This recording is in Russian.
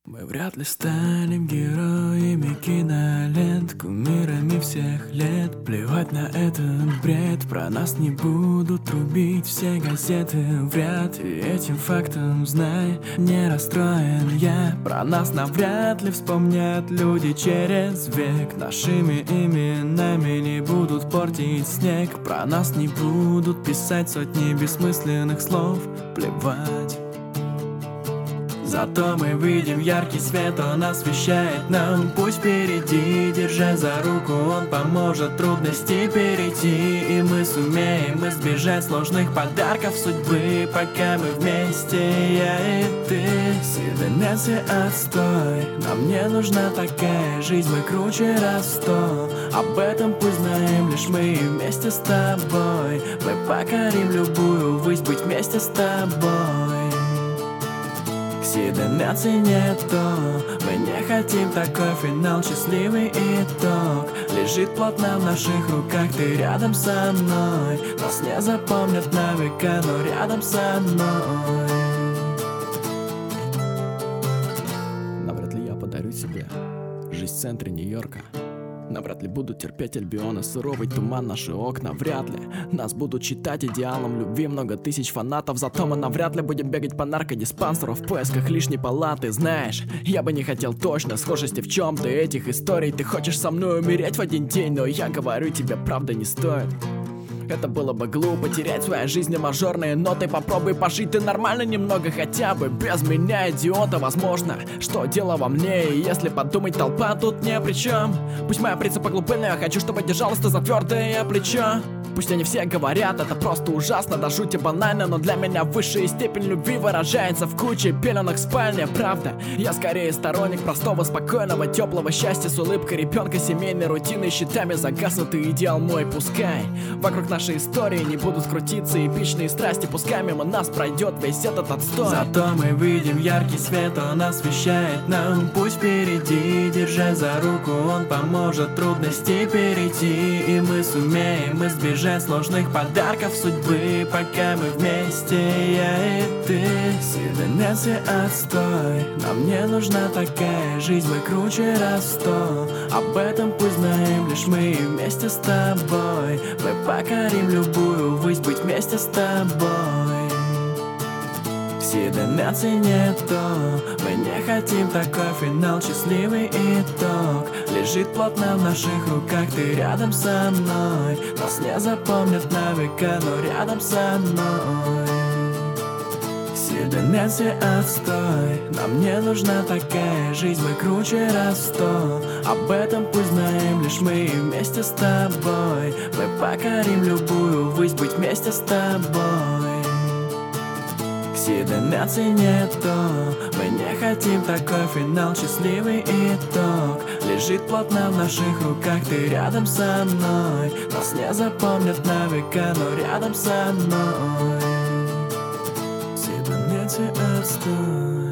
Мы вряд ли станем героями кинолент, кумирами всех лет. Плевать на этот бред, про нас не будут трубить все газеты в ряд. И этим фактом, знай, не расстроен я. Про нас навряд ли вспомнят люди через век. Нашими именами не будут портить снег. Про нас не будут писать сотни бессмысленных слов. Плевать. Зато мы видим яркий свет, он освещает нам путь впереди. Держа за руку, он поможет трудности перейти. И мы сумеем избежать сложных подарков судьбы, пока мы вместе, я и ты. Седанется отстой, нам не нужна такая жизнь, мы круче раз в 100. Об этом пусть знаем лишь мы вместе с тобой. Мы покорим любую высь, быть вместе с тобой. Седанаться не то, мы не хотим такой финал, счастливый итог лежит плотно в наших руках, ты рядом со мной. Нас не запомнят на века, но рядом со мной. Навряд ли я подарю тебе жизнь в центре Нью-Йорка. Навряд ли будут терпеть Альбиона, суровый туман, наши окна. Вряд ли нас будут считать идеалом любви много тысяч фанатов. Зато мы навряд ли будем бегать по наркодиспансеру в поисках лишней палаты. Знаешь, я бы не хотел точно схожести в чем-то этих историй. Ты хочешь со мной умереть в один день, но я говорю тебе, правда не стоит. Это было бы глупо, терять свою жизнь на мажорные ноты. Попробуй пожить ты нормально немного, хотя бы без меня, идиота. Возможно, что дело во мне, и если подумать, толпа тут ни при чем. Пусть моя принципа глупы, но я хочу, чтобы держалась ты за твердое плечо. Пусть они все говорят, это просто ужасно, до жути банально, но для меня высшая степень любви выражается в куче пеленок в спальне. Правда, я скорее сторонник простого, спокойного, теплого счастья с улыбкой ребенка, семейной рутиной, щитами загаснутый идеал мой. Пускай вокруг нашей истории не будут крутиться эпичные страсти, пускай мимо нас пройдет весь этот отстой. Зато мы видим яркий свет, он освещает нам путь впереди. Держа за руку, он поможет трудности перейти. И мы сумеем избежать сложных подарков судьбы, пока мы вместе, я и ты. Седанется отстой, нам не нужна такая жизнь, мы круче раз в 100. Об этом пусть знаем лишь мы вместе с тобой. Мы покорим любую высь, быть вместе с тобой. Седанаться не то, мы не хотим такой финал, счастливый итог лежит плотно в наших руках, ты рядом со мной. Нас не запомнят на века, но рядом со мной. Седанется отстой, нам не нужна такая жизнь, мы круче раз в 100. Об этом пусть знаем лишь мы вместе с тобой. Мы покорим любую высь, быть вместе с тобой. Седанаться не то, мы не хотим такой финал, счастливый итог лежит плотно в наших руках, ты рядом со мной. Нас не запомнят на века, но рядом со мной. Седанется отстой.